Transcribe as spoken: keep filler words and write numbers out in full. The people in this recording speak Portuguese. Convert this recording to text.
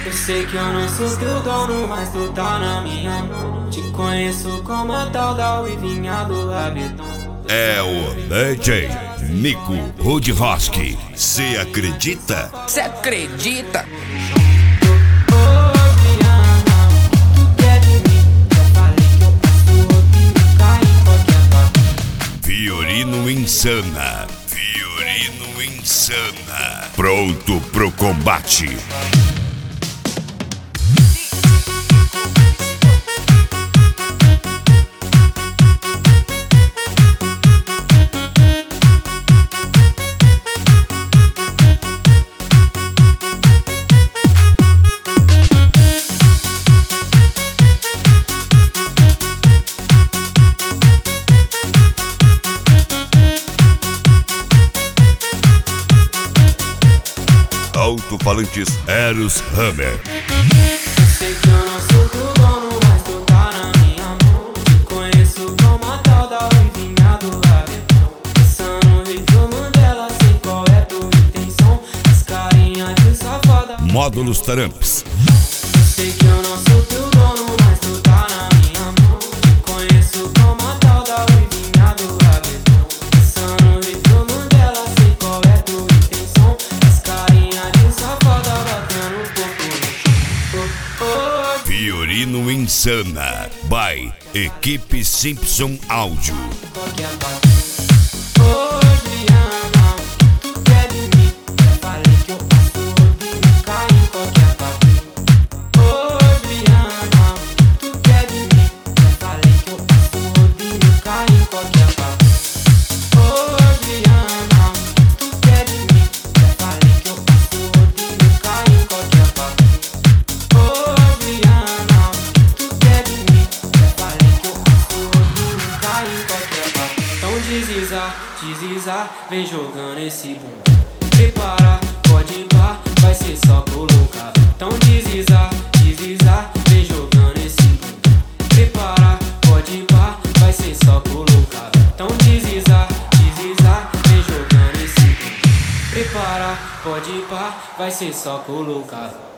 Eu sei que eu não sou teu dono, mas tu tá na minha mão. Te conheço como a tal da uivinha do rabetão. É o D J Nico Rudroski. Cê acredita? Cê acredita? Fiorino Insana. Fiorino Insana. Pronto pro combate. Alto-falantes Eros Hammer. Eu sei que eu não sou teu dono, mas tu tá na minha mão. Te conheço como a tal da uivinha do rabetão. Pensando em filme dela, sei qual é tua intenção. As carinha de safada. Módulos Taramps. Eu sei que eu não sou teu dono, mas tu tá na minha mão. Te conheço como a tal da uivinha do rabetão. Pensando em filme dela, sei qual é tua intenção. As carinha de safada batendo pouco no chão. Fiorino Insana. By Equipe Simpson Áudio. Qualquer parte. Ô Juliana, tu quer de mim? Eu falei que eu passo rodinho, cai em qualquer parte. Ô Juliana, tu quer de mim? Eu falei que eu passo rodinho, cai em qualquer parte. Ô Juliana, tu quer de mim? Eu falei que eu passo rodinho, cai em qualquer parte. Ô Juliana, tu quer de mim? Eu falei que eu passo rodinho, cai em qualquer parte. Então deslizar, deslizar, vem jogando esse bum. Prepara, pode ir pá, vai ser só colocar. Então deslizar, deslizar, vem jogando esse bum. Prepara, pode ir pá, vai ser só colocar. Então deslizar, deslizar, vem jogando esse bum. Prepara, pode ir pá, vai ser só colocar.